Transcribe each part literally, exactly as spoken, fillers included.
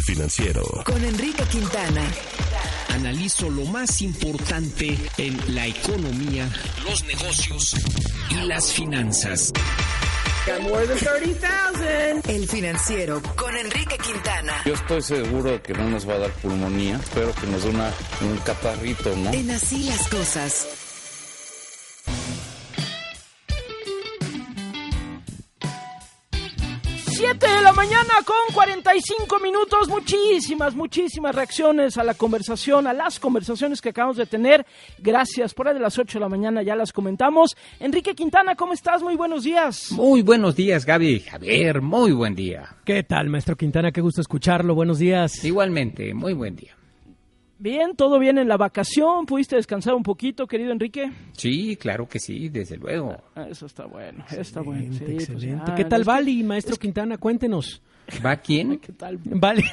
El Financiero. Con Enrique Quintana. Analizo lo más importante en la economía, los negocios y las finanzas. El Financiero con Enrique Quintana. Yo estoy seguro de que no nos va a dar pulmonía. Espero que nos dé una, un catarrito, ¿no? En Así las Cosas. siete de la mañana con cuarenta y cinco minutos. Muchísimas, muchísimas reacciones a la conversación, a las conversaciones que acabamos de tener. Gracias. Por ahí de las ocho de la mañana ya las comentamos. Enrique Quintana, ¿cómo estás? Muy buenos días. Muy buenos días, Gaby. Javier, muy buen día. ¿Qué tal, maestro Quintana? Qué gusto escucharlo. Buenos días. Igualmente, muy buen día. Bien, ¿todo bien en la vacación? ¿Pudiste descansar un poquito, querido Enrique? Sí, claro que sí, desde luego. Ah, eso está bueno, excelente, está bueno. Sí, excelente. Pues, ah, ¿Qué tal es Bali, que, maestro que... Quintana? Cuéntenos. ¿Va quién? ¿Qué tal? Vale.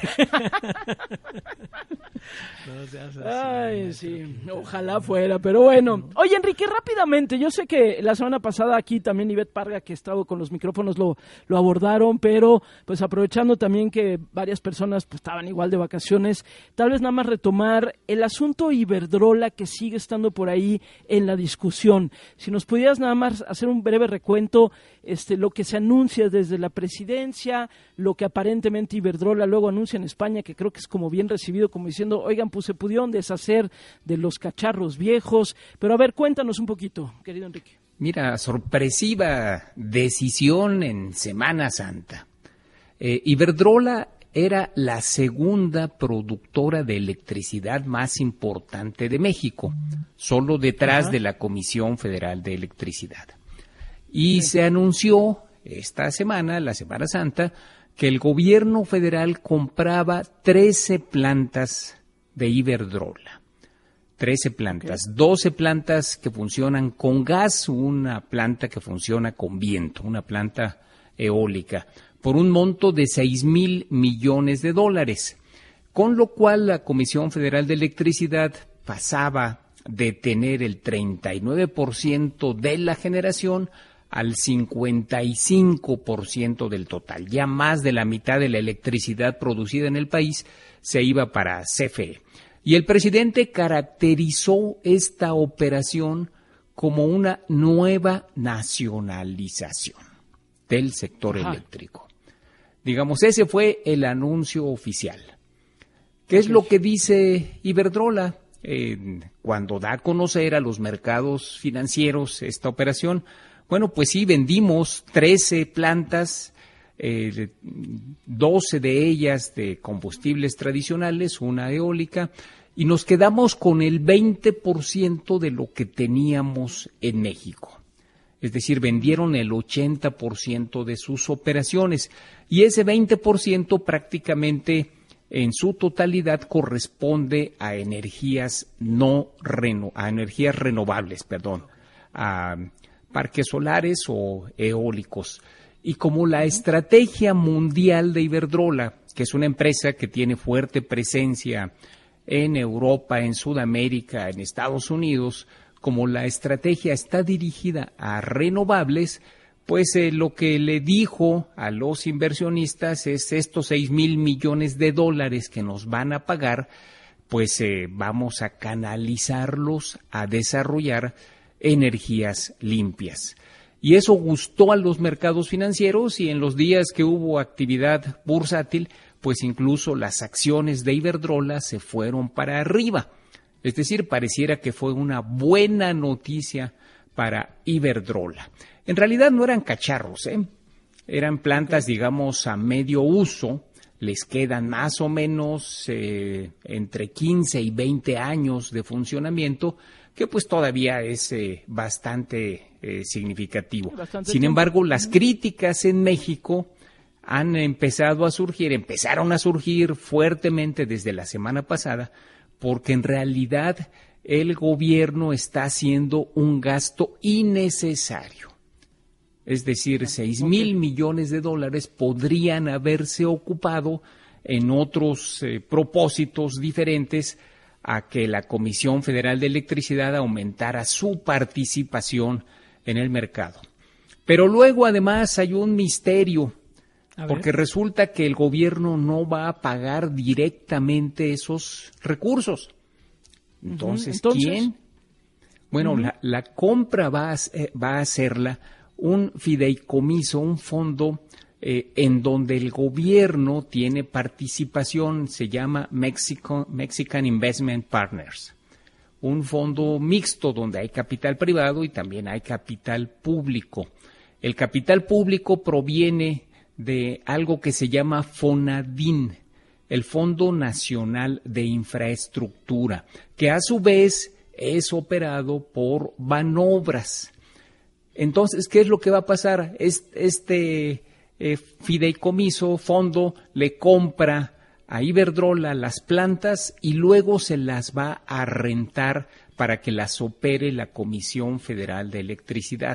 No seas así, Ay, sí, ojalá fuera, pero bueno. Oye, Enrique, rápidamente, yo sé que la semana pasada aquí también Ivette Parga, que estaba con los micrófonos, lo, lo abordaron, pero pues aprovechando también que varias personas pues estaban igual de vacaciones, tal vez nada más retomar el asunto Iberdrola que sigue estando por ahí en la discusión. Si nos pudieras nada más hacer un breve recuento, este, lo que se anuncia desde la presidencia, lo que aparentemente Iberdrola luego anuncia en España, que creo que es como bien recibido, como diciendo, oigan, pues se pudieron deshacer de los cacharros viejos, pero a ver, cuéntanos un poquito, querido Enrique. Mira, sorpresiva decisión en Semana Santa. Eh, Iberdrola era la segunda productora de electricidad más importante de México, solo detrás Ajá. de la Comisión Federal de Electricidad. Y se anunció esta semana, la Semana Santa, que el gobierno federal compraba trece plantas de Iberdrola. trece plantas, okay. doce plantas que funcionan con gas, una planta que funciona con viento, una planta eólica, por un monto de seis mil millones de dólares, con lo cual la Comisión Federal de Electricidad pasaba de tener el treinta y nueve por ciento de la generación al cincuenta y cinco por ciento del total. Ya más de la mitad de la electricidad producida en el país se iba para C F E. Y el presidente caracterizó esta operación como una nueva nacionalización del sector Ajá. eléctrico. Digamos, ese fue el anuncio oficial. ¿Qué okay. es lo que dice Iberdrola? Eh, cuando da a conocer a los mercados financieros esta operación, bueno, pues sí, vendimos trece plantas, eh, doce de ellas de combustibles tradicionales, una eólica, y nos quedamos con el veinte por ciento de lo que teníamos en México. Es decir, vendieron el ochenta por ciento de sus operaciones, y ese veinte por ciento prácticamente en su totalidad corresponde a energías no reno, a energías renovables, perdón, a parques solares o eólicos. Y como la estrategia mundial de Iberdrola, que es una empresa que tiene fuerte presencia en Europa, en Sudamérica, en Estados Unidos, como la estrategia está dirigida a renovables, pues eh, lo que le dijo a los inversionistas es estos seis mil millones de dólares que nos van a pagar, pues eh, vamos a canalizarlos a desarrollar energías limpias. Y eso gustó a los mercados financieros, y en los días que hubo actividad bursátil, pues incluso las acciones de Iberdrola se fueron para arriba. Es decir, pareciera que fue una buena noticia para Iberdrola. En realidad no eran cacharros, ¿eh? Eran plantas, digamos, a medio uso. Les quedan más o menos eh, entre quince y veinte años de funcionamiento, que pues todavía es eh, bastante eh, significativo. Bastante Sin tiempo. embargo, las críticas en México han empezado a surgir, empezaron a surgir fuertemente desde la semana pasada, porque en realidad el gobierno está haciendo un gasto innecesario. Es decir, seis mil millones de dólares podrían haberse ocupado en otros eh, propósitos diferentes a que la Comisión Federal de Electricidad aumentara su participación en el mercado. Pero luego, además, hay un misterio. Porque resulta que el gobierno no va a pagar directamente esos recursos. Entonces, uh-huh. Entonces ¿quién? Bueno, uh-huh. la, la compra va a, eh, va a hacerla un fideicomiso, un fondo eh, en donde el gobierno tiene participación, se llama Mexico, Mexican Investment Partners. Un fondo mixto donde hay capital privado y también hay capital público. El capital público proviene de algo que se llama FONADIN, el Fondo Nacional de Infraestructura, que a su vez es operado por Banobras. Entonces, ¿qué es lo que va a pasar? Este eh, fideicomiso, fondo, le compra a Iberdrola las plantas y luego se las va a rentar para que las opere la Comisión Federal de Electricidad.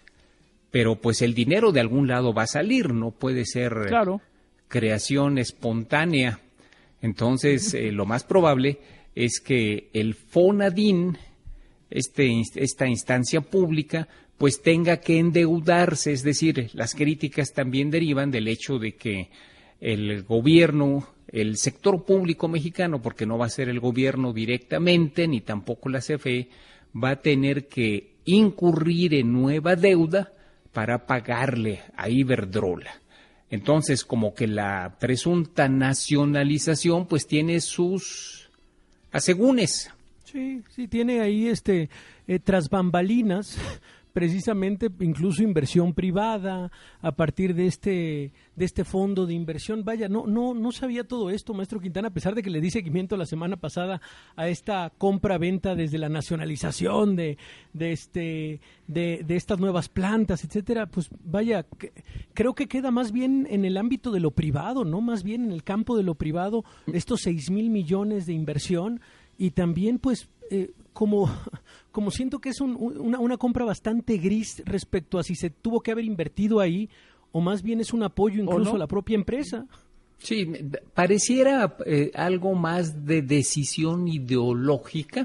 Pero pues el dinero de algún lado va a salir, no puede ser claro. creación espontánea. Entonces, eh, lo más probable es que el FONADIN, este, esta instancia pública, pues tenga que endeudarse, es decir, las críticas también derivan del hecho de que el gobierno, el sector público mexicano, porque no va a ser el gobierno directamente, ni tampoco la C F E, va a tener que incurrir en nueva deuda para pagarle a Iberdrola. Entonces, como que la presunta nacionalización, pues tiene sus asegúnes. Sí, sí, tiene ahí este eh, tras bambalinas, precisamente incluso inversión privada a partir de este de este fondo de inversión. Vaya, no no no sabía todo esto, maestro Quintana, a pesar de que le di seguimiento la semana pasada a esta compra-venta desde la nacionalización de de este de, de estas nuevas plantas, etcétera. Pues vaya, que, creo que queda más bien en el ámbito de lo privado, no más bien en el campo de lo privado, estos seis mil millones de inversión. Y también, pues, eh, como, como siento que es un, una, una compra bastante gris respecto a si se tuvo que haber invertido ahí, o más bien es un apoyo incluso no? a la propia empresa. Sí, pareciera eh, algo más de decisión ideológica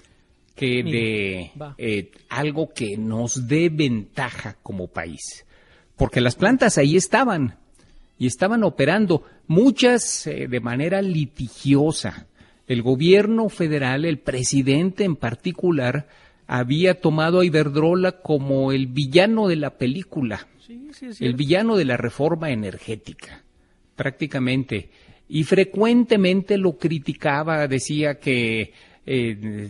que de eh, algo que nos dé ventaja como país. Porque las plantas ahí estaban, y estaban operando, muchas eh, de manera litigiosa. El gobierno federal, el presidente en particular, había tomado a Iberdrola como el villano de la película, sí, sí, es el villano de la reforma energética, prácticamente. Y frecuentemente lo criticaba, decía que eh,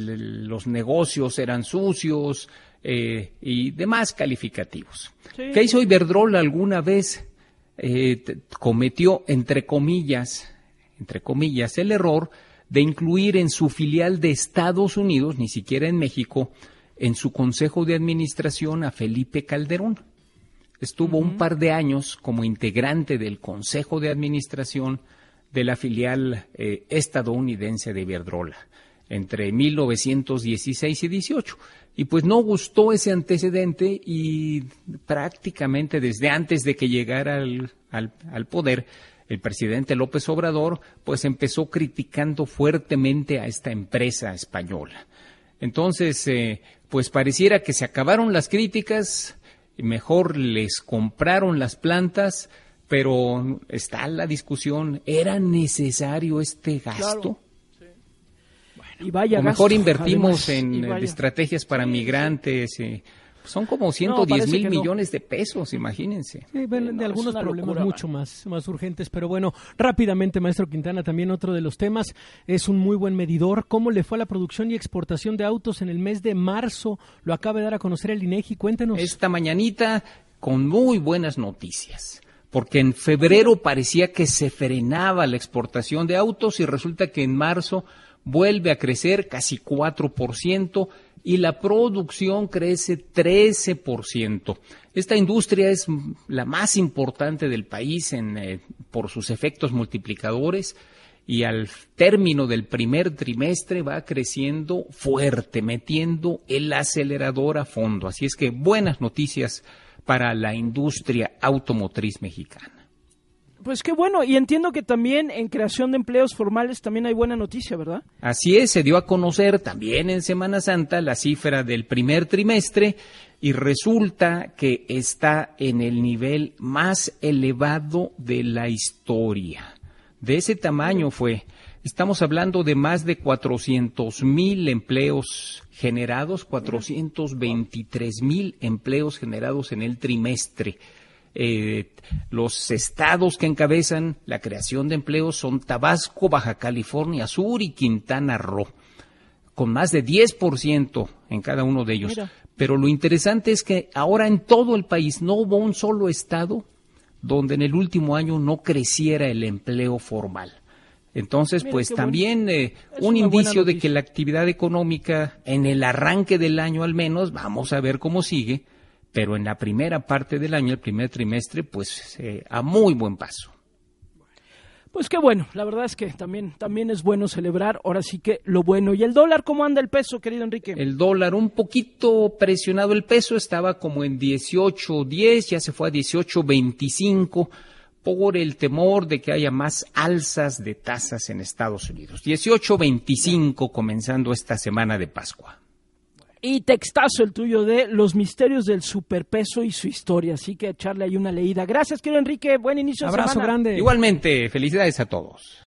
los negocios eran sucios eh, y demás calificativos. Sí. ¿Qué hizo Iberdrola alguna vez? Eh, cometió, entre comillas, entre comillas, el error de incluir en su filial de Estados Unidos, ni siquiera en México, en su consejo de administración a Felipe Calderón. Estuvo uh-huh. un par de años como integrante del consejo de administración de la filial eh, estadounidense de Iberdrola, entre mil novecientos dieciséis y dieciocho. Y pues no gustó ese antecedente y prácticamente desde antes de que llegara al, al, al poder, el presidente López Obrador, pues empezó criticando fuertemente a esta empresa española. Entonces, eh, pues pareciera que se acabaron las críticas, mejor les compraron las plantas, pero está la discusión, ¿era necesario este gasto? Claro. Sí. Bueno, y vaya o mejor gasto, invertimos además, en estrategias para sí, migrantes, sí. Eh, Son como ciento diez no, mil millones no. de pesos, imagínense. Sí, bueno, de no, algunos problemas locura, mucho más, más urgentes, pero bueno, rápidamente, maestro Quintana, también otro de los temas es un muy buen medidor. ¿Cómo le fue a la producción y exportación de autos en el mes de marzo? Lo acaba de dar a conocer el INEGI, cuéntenos. Esta mañanita con muy buenas noticias, porque en febrero parecía que se frenaba la exportación de autos y resulta que en marzo vuelve a crecer casi cuatro por ciento, y la producción crece trece por ciento. Esta industria es la más importante del país en, eh, por sus efectos multiplicadores y al término del primer trimestre va creciendo fuerte, metiendo el acelerador a fondo. Así es que buenas noticias para la industria automotriz mexicana. Pues qué bueno, y entiendo que también en creación de empleos formales también hay buena noticia, ¿verdad? Así es, se dio a conocer también en Semana Santa la cifra del primer trimestre y resulta que está en el nivel más elevado de la historia. De ese tamaño fue. Estamos hablando de más de cuatrocientos mil empleos generados, cuatrocientos veintitrés mil empleos generados en el trimestre. Eh, los estados que encabezan la creación de empleos son Tabasco, Baja California Sur y Quintana Roo, con más de diez por ciento en cada uno de ellos. Mira. Pero lo interesante es que ahora en todo el país no hubo un solo estado donde en el último año no creciera el empleo formal. Entonces, Mira, pues también bueno. eh, un indicio de que la actividad económica en el arranque del año al menos, vamos a ver cómo sigue, pero en la primera parte del año, el primer trimestre, pues eh, a muy buen paso. Pues qué bueno, la verdad es que también, también es bueno celebrar, ahora sí que lo bueno. ¿Y el dólar cómo anda el peso, querido Enrique? El dólar un poquito presionado, el peso estaba como en dieciocho diez, ya se fue a dieciocho veinticinco por el temor de que haya más alzas de tasas en Estados Unidos. dieciocho veinticinco comenzando esta semana de Pascua. Y textazo el tuyo de los misterios del superpeso y su historia, así que echarle ahí una leída. Gracias, querido Enrique, buen inicio de semana. Abrazo grande. Igualmente, felicidades a todos.